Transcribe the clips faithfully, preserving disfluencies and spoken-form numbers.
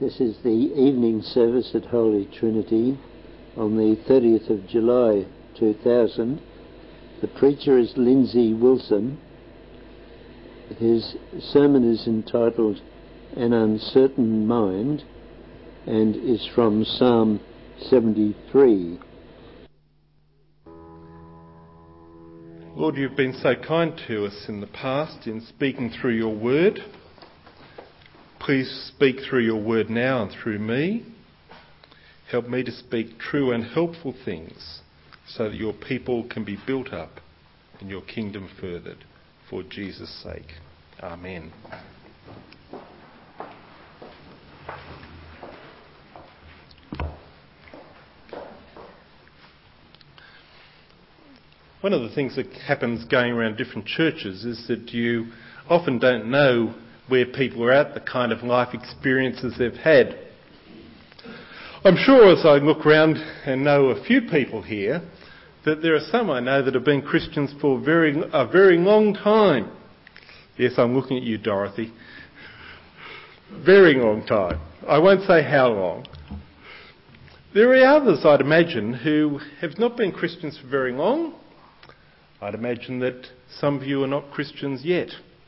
This is the evening service at Holy Trinity on the thirtieth of July two thousand. The preacher is Lindsay Wilson. His sermon is entitled An Uncertain Mind and is from Psalm seventy-three. Lord, you've been so kind to us in the past in speaking through your word. Please speak through your word now and through me. Help me to speak true and helpful things so that your people can be built up and your kingdom furthered for Jesus' sake. Amen. One of the things that happens going around different churches is that you often don't know where people are at, the kind of life experiences they've had. I'm sure as I look around and know a few people here, that there are some I know that have been Christians for very, a very long time. Yes, I'm looking at you, Dorothy. Very long time. I won't say how long. There are others, I'd imagine, who have not been Christians for very long. I'd imagine that some of you are not Christians yet.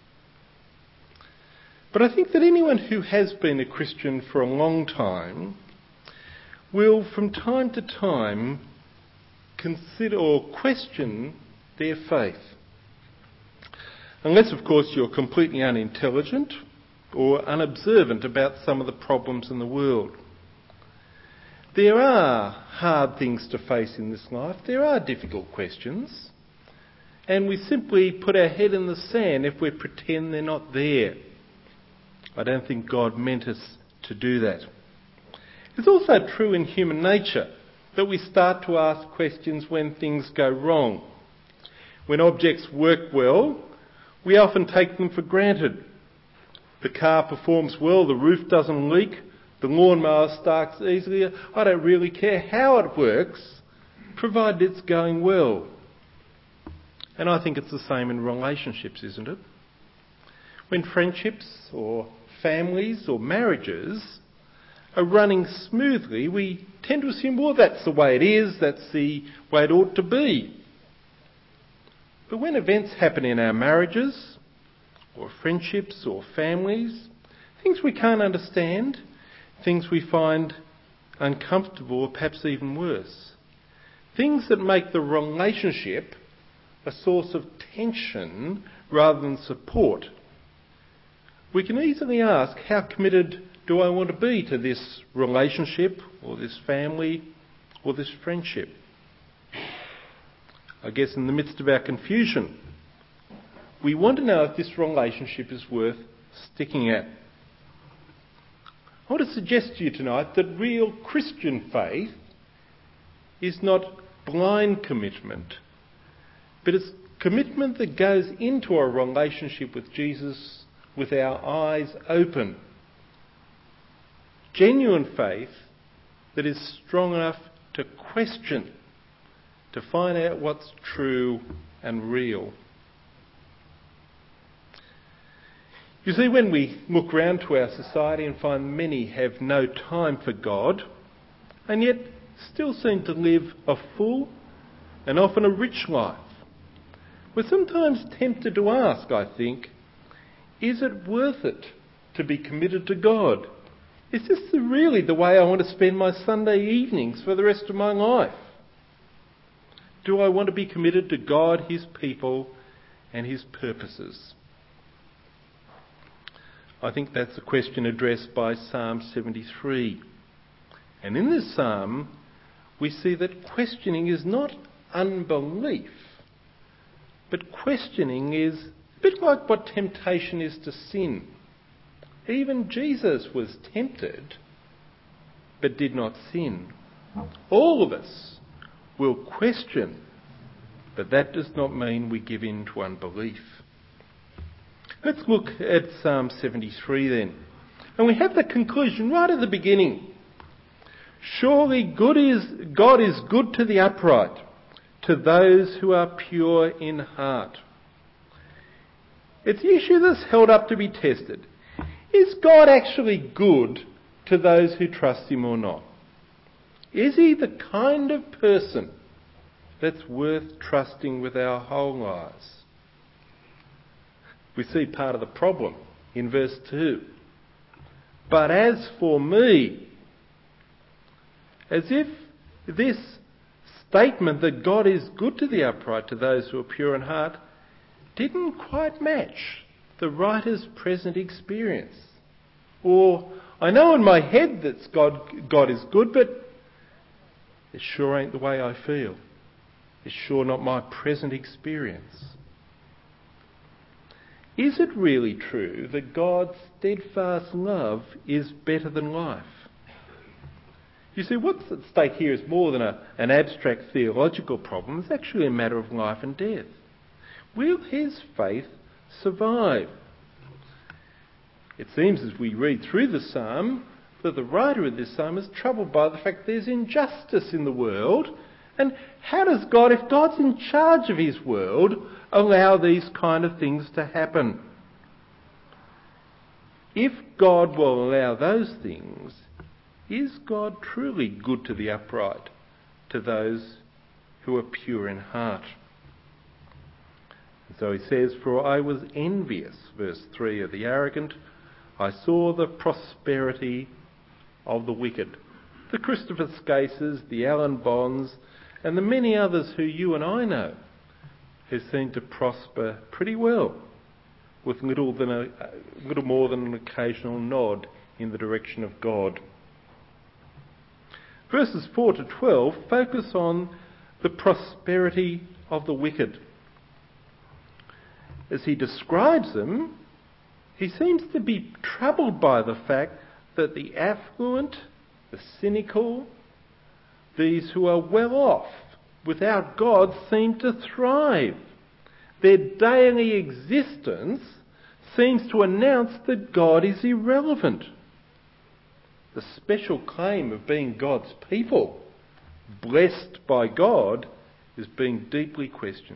But I think that anyone who has been a Christian for a long time will from time to time consider or question their faith. Unless, of course, you're completely unintelligent or unobservant about some of the problems in the world. There are hard things to face in this life. There are difficult questions. And we simply put our head in the sand if we pretend they're not there. I don't think God meant us to do that. It's also true in human nature that we start to ask questions when things go wrong. When objects work well, we often take them for granted. The car performs well, the roof doesn't leak, the lawnmower starts easily. I don't really care how it works, provided it's going well. And I think it's the same in relationships, isn't it? When friendships or families or marriages are running smoothly, we tend to assume, well, that's the way it is, that's the way it ought to be. But when events happen in our marriages or friendships or families, things we can't understand, things we find uncomfortable or perhaps even worse, things that make the relationship a source of tension rather than support, we can easily ask, how committed do I want to be to this relationship or this family or this friendship? I guess in the midst of our confusion, we want to know if this relationship is worth sticking at. I want to suggest to you tonight that real Christian faith is not blind commitment, but it's commitment that goes into a relationship with Jesus with our eyes open. Genuine faith that is strong enough to question, to find out what's true and real. You see, when we look round to our society and find many have no time for God, and yet still seem to live a full and often a rich life, we're sometimes tempted to ask, I think, is it worth it to be committed to God? Is this the, really the way I want to spend my Sunday evenings for the rest of my life? Do I want to be committed to God, His people, and His purposes? I think that's the question addressed by Psalm seventy-three. And in this psalm, we see that questioning is not unbelief, but questioning is a bit like what temptation is to sin. Even Jesus was tempted, but did not sin. All of us will question, but that does not mean we give in to unbelief. Let's look at Psalm seventy-three then. And we have the conclusion right at the beginning. Surely good is, God is good to the upright, to those who are pure in heart. It's the issue that's held up to be tested. Is God actually good to those who trust him or not? Is he the kind of person that's worth trusting with our whole lives? We see part of the problem in verse two. But as for me, as if this statement that God is good to the upright, to those who are pure in heart, didn't quite match the writer's present experience. Or, I know in my head that God, God is good, but it sure ain't the way I feel. It's sure not my present experience. Is it really true that God's steadfast love is better than life? You see, what's at stake here is more than a, an abstract theological problem. It's actually a matter of life and death. Will his faith survive? It seems as we read through the psalm that the writer of this psalm is troubled by the fact there's injustice in the world. And how does God, if God's in charge of his world, allow these kind of things to happen? If God will allow those things, is God truly good to the upright, to those who are pure in heart? And so he says, for I was envious, verse three, of the arrogant. I saw the prosperity of the wicked. The Christopher Scases, the Alan Bonds, and the many others who you and I know, who seem to prosper pretty well, with little, than a, little more than an occasional nod in the direction of God. Verses four to twelve focus on the prosperity of the wicked. As he describes them, he seems to be troubled by the fact that the affluent, the cynical, these who are well off without God seem to thrive. Their daily existence seems to announce that God is irrelevant. The special claim of being God's people, blessed by God, is being deeply questioned.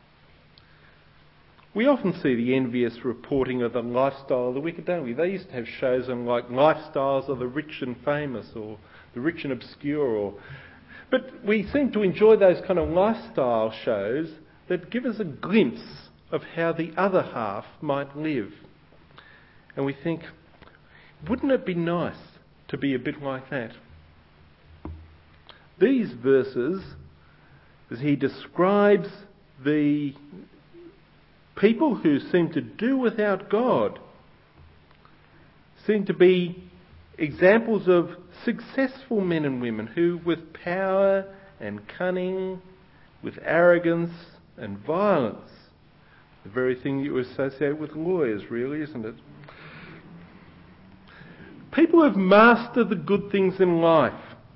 We often see the envious reporting of the lifestyle of the wicked, don't we? They used to have shows on like lifestyles of the rich and famous, or the rich and obscure, or but we seem to enjoy those kind of lifestyle shows that give us a glimpse of how the other half might live. And we think, wouldn't it be nice to be a bit like that? These verses, as he describes the people who seem to do without God, seem to be examples of successful men and women who, with power and cunning, with arrogance and violence, the very thing you associate with lawyers, really, isn't it? People have mastered the good things in life.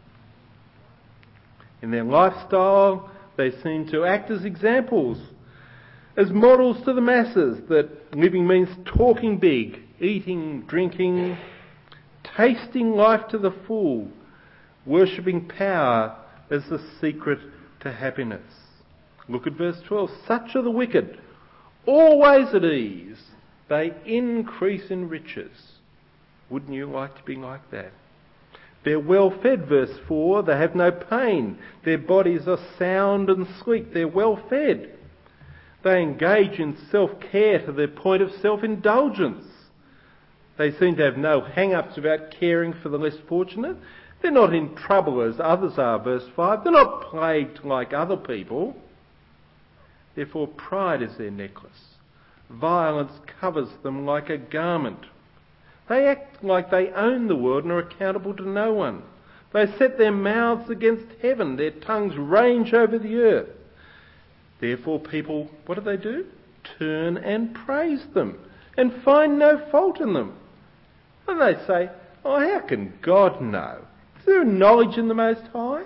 In their lifestyle, they seem to act as examples, as models to the masses, that living means talking big, eating, drinking, tasting life to the full, worshipping power as the secret to happiness. Look at verse twelve. Such are the wicked, always at ease. They increase in riches. Wouldn't you like to be like that? They're well fed, verse four. They have no pain. Their bodies are sound and sleek. They're well fed. They engage in self-care to the point of self-indulgence. They seem to have no hang-ups about caring for the less fortunate. They're not in trouble as others are, verse five. They're not plagued like other people. Therefore, pride is their necklace. Violence covers them like a garment. They act like they own the world and are accountable to no one. They set their mouths against heaven. Their tongues range over the earth. Therefore, people, what do they do? Turn and praise them and find no fault in them. And they say, oh, how can God know? Is there knowledge in the Most High?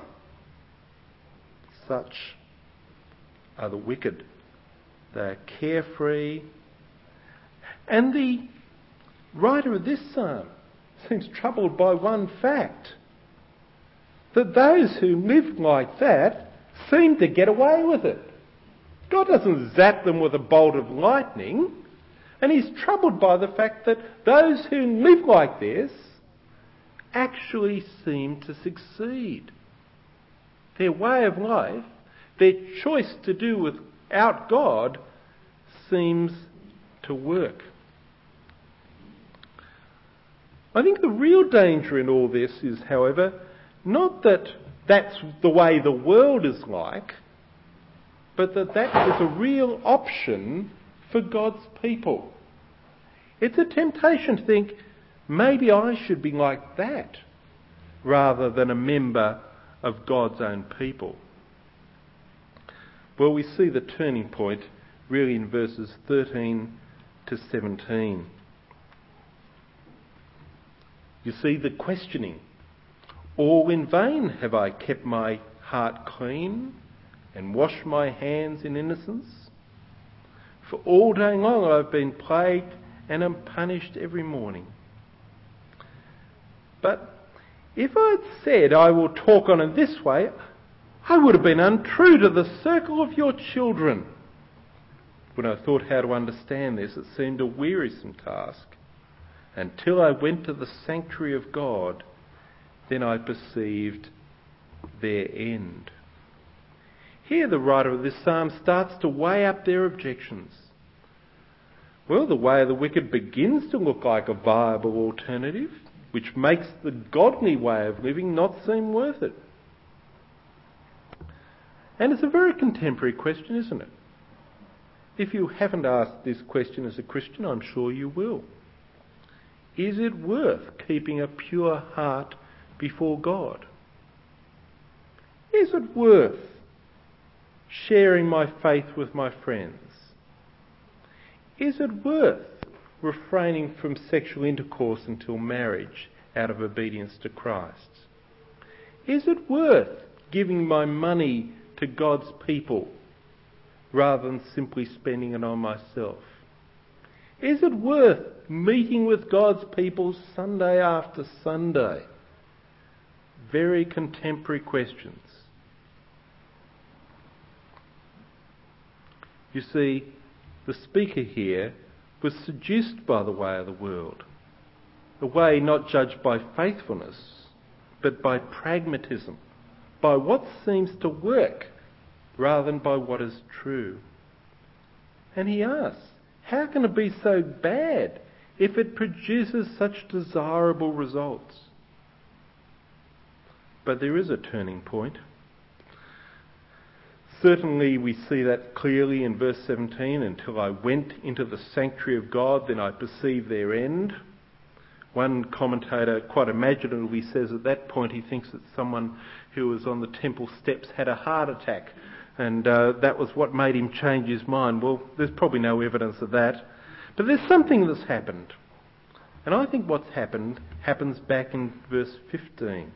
Such are the wicked. They are carefree. And the writer of this psalm seems troubled by one fact, that those who live like that seem to get away with it. God doesn't zap them with a bolt of lightning, and he's troubled by the fact that those who live like this actually seem to succeed. Their way of life, their choice to do without God, seems to work. I think the real danger in all this is, however, not that that's the way the world is like, but that that is a real option for God's people. It's a temptation to think, maybe I should be like that, rather than a member of God's own people. Well, we see the turning point really in verses thirteen to seventeen. You see the questioning. All in vain have I kept my heart clean and washed my hands in innocence. For all day long I've been plagued and am punished every morning. But if I'd said I will talk on in this way, I would have been untrue to the circle of your children. When I thought how to understand this, it seemed a wearisome task. Until I went to the sanctuary of God, then I perceived their end. Here the writer of this psalm starts to weigh up their objections. Well, the way of the wicked begins to look like a viable alternative, which makes the godly way of living not seem worth it. And it's a very contemporary question, isn't it? If you haven't asked this question as a Christian, I'm sure you will. Is it worth keeping a pure heart before God? Is it worth sharing my faith with my friends? Is it worth refraining from sexual intercourse until marriage out of obedience to Christ? Is it worth giving my money to God's people rather than simply spending it on myself? Is it worth meeting with God's people Sunday after Sunday? Very contemporary questions. You see, the speaker here was seduced by the way of the world, a way not judged by faithfulness, but by pragmatism, by what seems to work rather than by what is true. And he asks, how can it be so bad if it produces such desirable results? But there is a turning point. Certainly we see that clearly in verse seventeen, until I went into the sanctuary of God, then I perceived their end. One commentator quite imaginatively says at that point he thinks that someone who was on the temple steps had a heart attack, and uh, that was what made him change his mind. Well, there's probably no evidence of that. But there's something that's happened. And I think what's happened happens back in verse fifteen,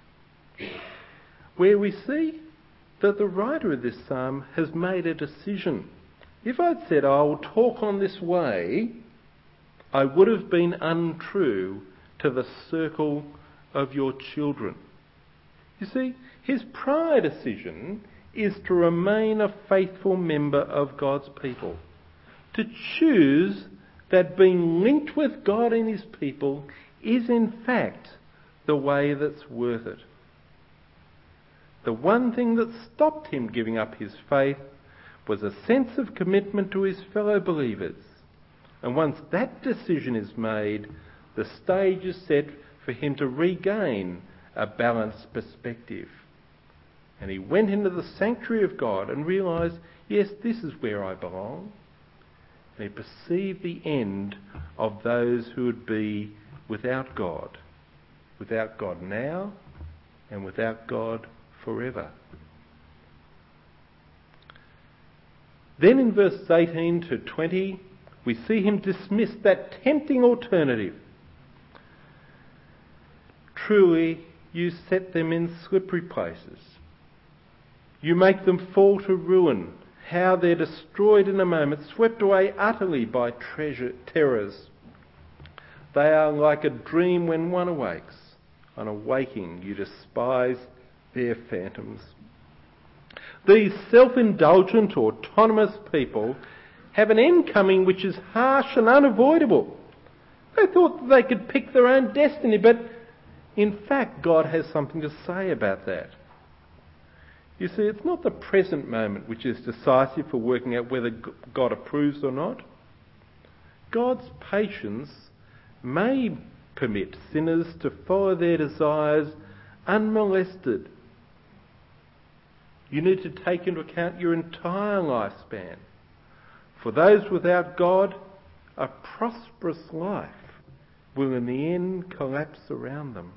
where we see that the writer of this psalm has made a decision. If I'd said, I will talk on this way, I would have been untrue to the circle of your children. You see, his prior decision is to remain a faithful member of God's people, to choose that being linked with God and his people is in fact the way that's worth it. The one thing that stopped him giving up his faith was a sense of commitment to his fellow believers. And once that decision is made, the stage is set for him to regain a balanced perspective. And he went into the sanctuary of God and realised, yes, this is where I belong. And he perceived the end of those who would be without God. Without God now and without God forever. Then in verses eighteen to twenty, we see him dismiss that tempting alternative. Truly, you set them in slippery places. You make them fall to ruin. How they're destroyed in a moment, swept away utterly by treasure, terrors. They are like a dream when one awakes. On awaking, you despise their phantoms. These self-indulgent, autonomous people have an end coming which is harsh and unavoidable. They thought that they could pick their own destiny, but In fact, God has something to say about that. You see, it's not the present moment which is decisive for working out whether God approves or not. God's patience may permit sinners to follow their desires unmolested. You need to take into account your entire lifespan. For those without God, a prosperous life will in the end collapse around them.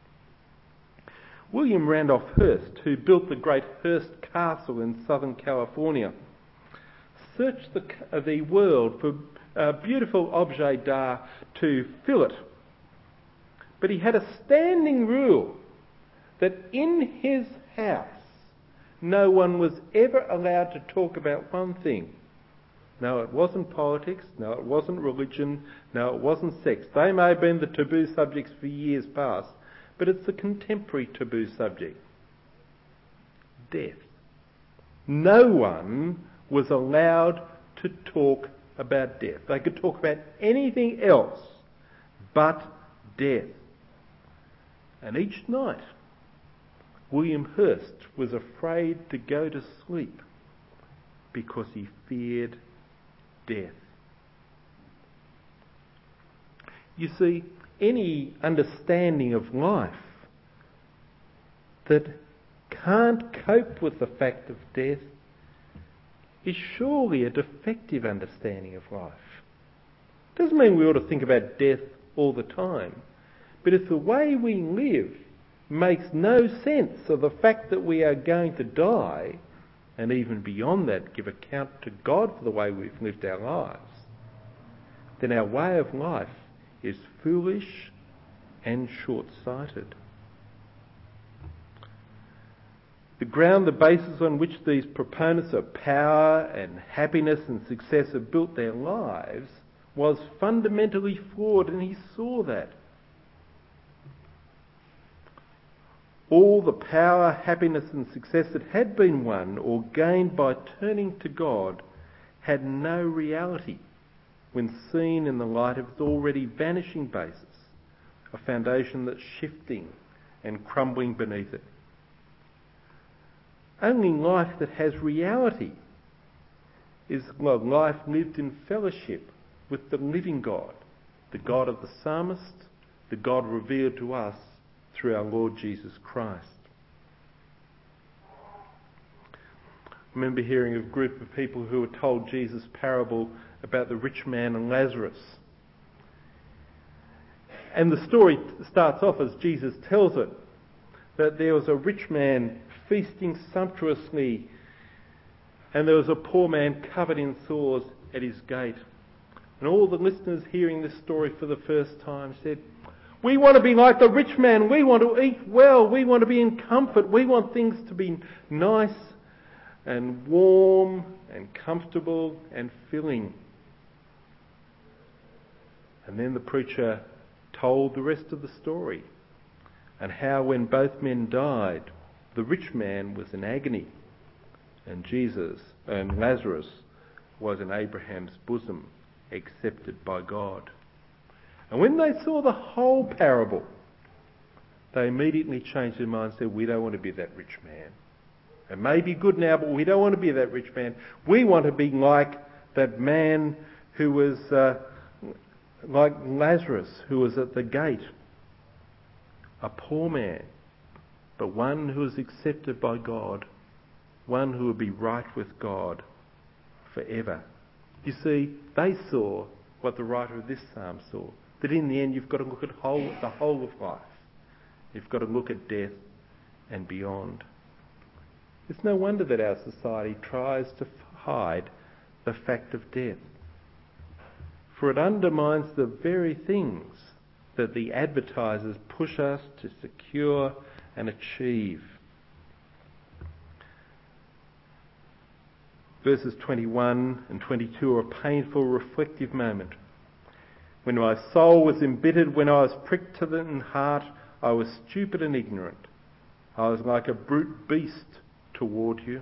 William Randolph Hearst, who built the great Hearst Castle in Southern California, searched the, uh, the world for a beautiful objet d'art to fill it. But he had a standing rule that in his house no one was ever allowed to talk about one thing. No, it wasn't politics. No, it wasn't religion. No, it wasn't sex. They may have been the taboo subjects for years past, but it's the contemporary taboo subject. Death. No one was allowed to talk about death. They could talk about anything else but death. And each night, William Hearst was afraid to go to sleep because he feared death. You see, any understanding of life that can't cope with the fact of death is surely a defective understanding of life. Doesn't mean we ought to think about death all the time, but if the way we live makes no sense of the fact that we are going to die, and even beyond that give account to God for the way we've lived our lives, then our way of life is foolish and short-sighted. The ground, the basis on which these proponents of power and happiness and success have built their lives was fundamentally flawed, and he saw that. All the power, happiness and success that had been won or gained by turning to God had no reality when seen in the light of its already vanishing basis, a foundation that's shifting and crumbling beneath it. Only life that has reality is well, life lived in fellowship with the living God, the God of the psalmist, the God revealed to us through our Lord Jesus Christ. I remember hearing of a group of people who were told Jesus' parable about the rich man and Lazarus. And the story starts off as Jesus tells it, that there was a rich man feasting sumptuously, and there was a poor man covered in sores at his gate. And all the listeners hearing this story for the first time said, "We want to be like the rich man. We want to eat well. We want to be in comfort. We want things to be nice and warm and comfortable and filling." And then the preacher told the rest of the story, and how when both men died, the rich man was in agony, and Jesus and Lazarus was in Abraham's bosom, accepted by God. And when they saw the whole parable, they immediately changed their mind and said, "We don't want to be that rich man. It may be good now, but we don't want to be that rich man. We want to be like that man who was uh, like Lazarus, who was at the gate, a poor man, but one who was accepted by God, one who would be right with God forever." You see, they saw what the writer of this psalm saw, that in the end you've got to look at whole, the whole of life. You've got to look at death and beyond. It's no wonder that our society tries to hide the fact of death, for it undermines the very things that the advertisers push us to secure and achieve. Verses twenty-one and twenty-two are a painful, reflective moment. "When my soul was embittered, when I was pricked to the heart, I was stupid and ignorant. I was like a brute beast toward you."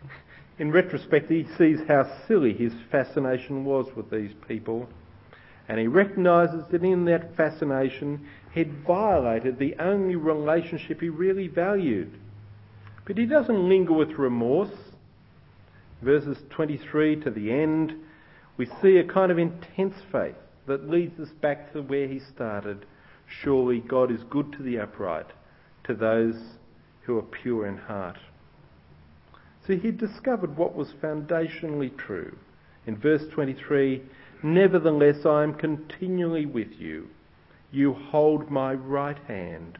In retrospect, he sees how silly his fascination was with these people, And he recognises that in that fascination he'd violated the only relationship he really valued. But he doesn't linger with remorse. Verses twenty-three to the end, we see a kind of intense faith that leads us back to where he started. Surely God is good to the upright, to those who are pure in heart. So he discovered what was foundationally true. In verse twenty-three, nevertheless I am continually with you. You hold my right hand.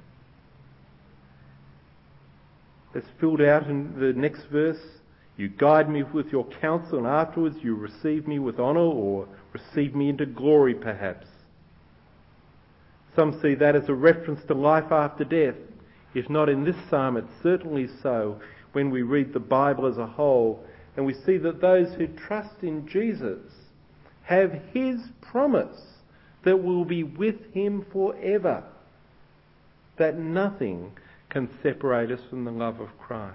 That's filled out in the next verse. You guide me with your counsel, and afterwards you receive me with honour, or receive me into glory perhaps. Some see that as a reference to life after death. If not in this psalm, it's certainly so when we read the Bible as a whole, and we see that those who trust in Jesus have his promise that we'll be with him forever, that nothing can separate us from the love of Christ.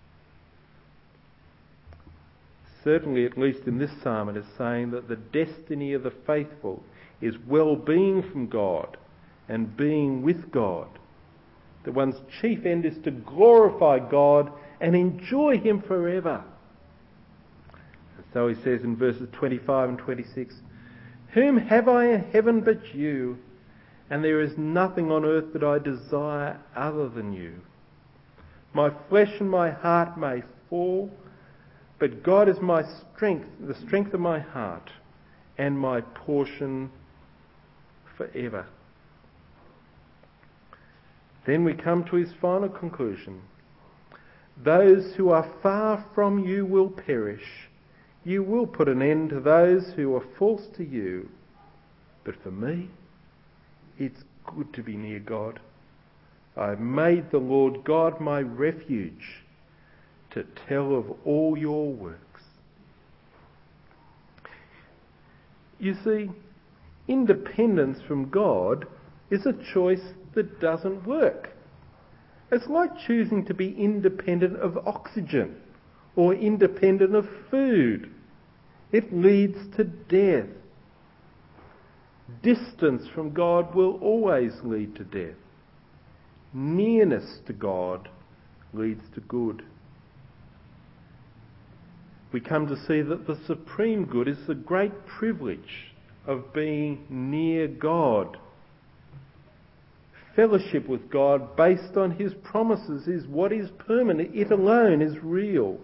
Certainly, at least in this psalm, it is saying that the destiny of the faithful is well-being from God and being with God. That one's chief end is to glorify God and enjoy him forever. And so he says in verses twenty-five and twenty-six, whom have I in heaven but you? And there is nothing on earth that I desire other than you. My flesh and my heart may fall, but God is my strength, the strength of my heart, and my portion forever. Then we come to his final conclusion. Those who are far from you will perish. You will put an end to those who are false to you. But for me, it's good to be near God. I've made the Lord God my refuge, to tell of all your works. You see, independence from God is a choice that doesn't work. It's like choosing to be independent of oxygen or independent of food. It leads to death. Distance from God will always lead to death. Nearness to God leads to good. We come to see that the supreme good is the great privilege of being near God. Fellowship with God based on his promises is what is permanent. It alone is real.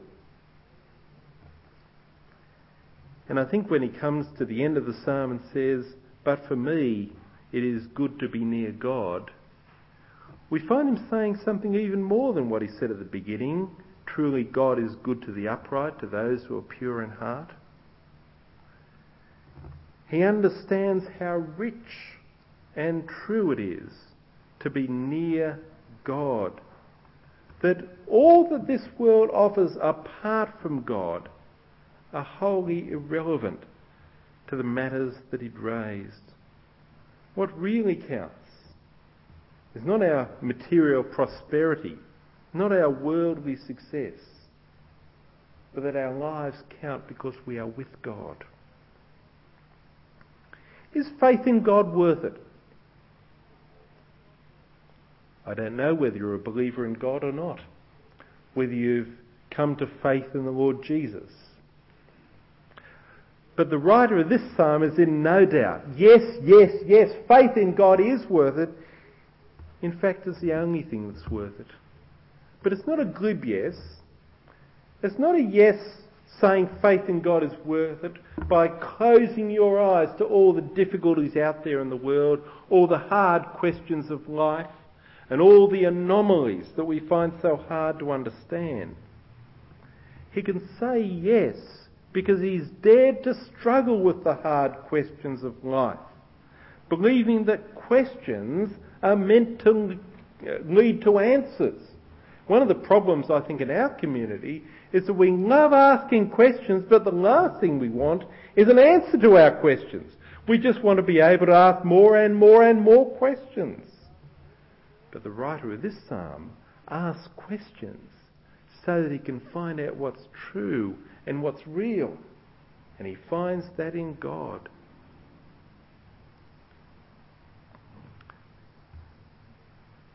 And I think when he comes to the end of the psalm and says, but for me it is good to be near God, we find him saying something even more than what he said at the beginning. Truly God is good to the upright, to those who are pure in heart. He understands how rich and true it is to be near God. That all that this world offers apart from God are wholly irrelevant to the matters that he'd raised. What really counts is not our material prosperity, not our worldly success, but that our lives count because we are with God. Is faith in God worth it? I don't know whether you're a believer in God or not, whether you've come to faith in the Lord Jesus. But the writer of this psalm is in no doubt. Yes, yes, yes, faith in God is worth it. In fact, it's the only thing that's worth it. But it's not a glib yes. It's not a yes saying faith in God is worth it by closing your eyes to all the difficulties out there in the world, all the hard questions of life, and all the anomalies that we find so hard to understand. He can say yes because he's dared to struggle with the hard questions of life, believing that questions are meant to lead to answers. One of the problems, I think, in our community is that we love asking questions, but the last thing we want is an answer to our questions. We just want to be able to ask more and more and more questions. But the writer of this psalm asks questions so that he can find out what's true and what's real. And he finds that in God.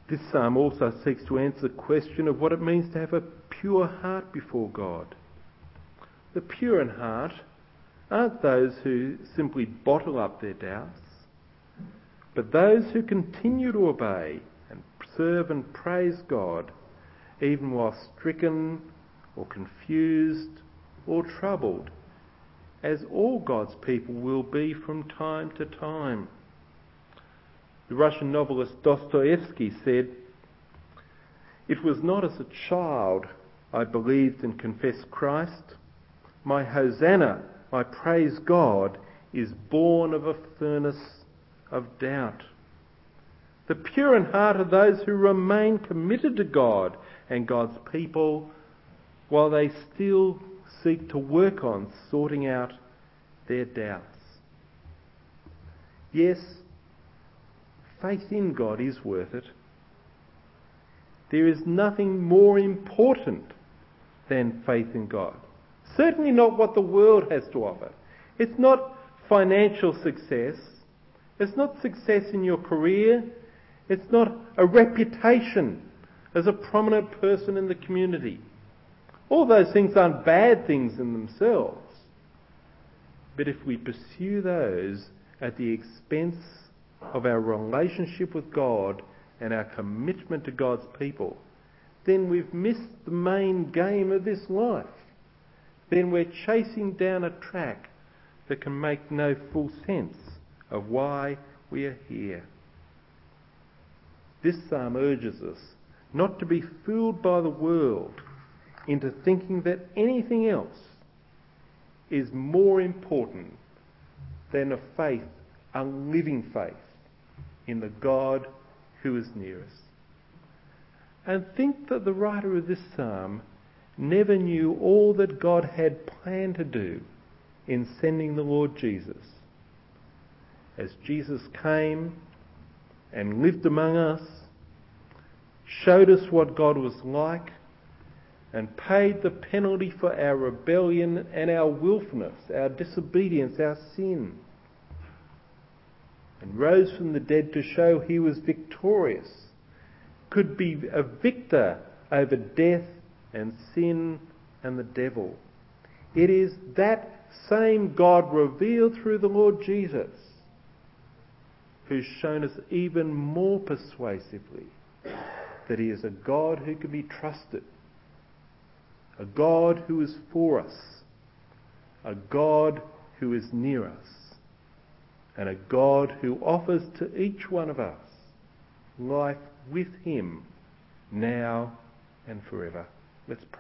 This psalm also seeks to answer the question of what it means to have a pure heart before God. The pure in heart aren't those who simply bottle up their doubts, but those who continue to obey and serve and praise God even while stricken or confused or troubled, as all God's people will be from time to time. The Russian novelist Dostoevsky said, "It was not as a child I believed and confessed Christ. My Hosanna, my praise God, is born of a furnace of doubt." The pure in heart are those who remain committed to God and God's people while they still seek to work on sorting out their doubts. Yes, faith in God is worth it. There is nothing more important than faith in God. Certainly not what the world has to offer. It's not financial success. It's not success in your career. It's not a reputation as a prominent person in the community. All those things aren't bad things in themselves. But if we pursue those at the expense of our relationship with God and our commitment to God's people, then we've missed the main game of this life. Then we're chasing down a track that can make no full sense of why we are here. This psalm urges us not to be fooled by the world into thinking that anything else is more important than a faith, a living faith, in the God who is near us. And think that the writer of this psalm never knew all that God had planned to do in sending the Lord Jesus. As Jesus came and lived among us, showed us what God was like, and paid the penalty for our rebellion and our willfulness, our disobedience, our sin, and rose from the dead to show he was victorious, could be a victor over death and sin and the devil. It is that same God revealed through the Lord Jesus who's shown us even more persuasively that he is a God who can be trusted, a God who is for us, a God who is near us, and a God who offers to each one of us life with him now and forever. Let's pray.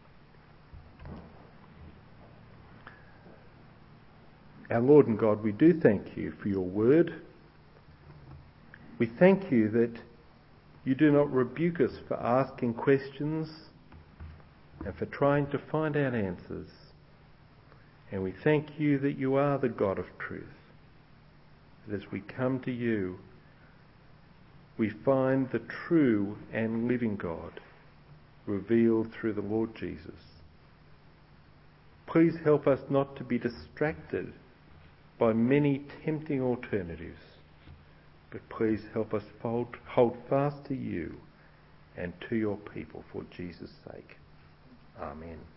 Our Lord and God, we do thank you for your word. We thank you that you do not rebuke us for asking questions and for trying to find out answers. And we thank you that you are the God of truth. That as we come to you, we find the true and living God revealed through the Lord Jesus. Please help us not to be distracted by many tempting alternatives, but please help us hold, hold fast to you and to your people for Jesus' sake. Amen.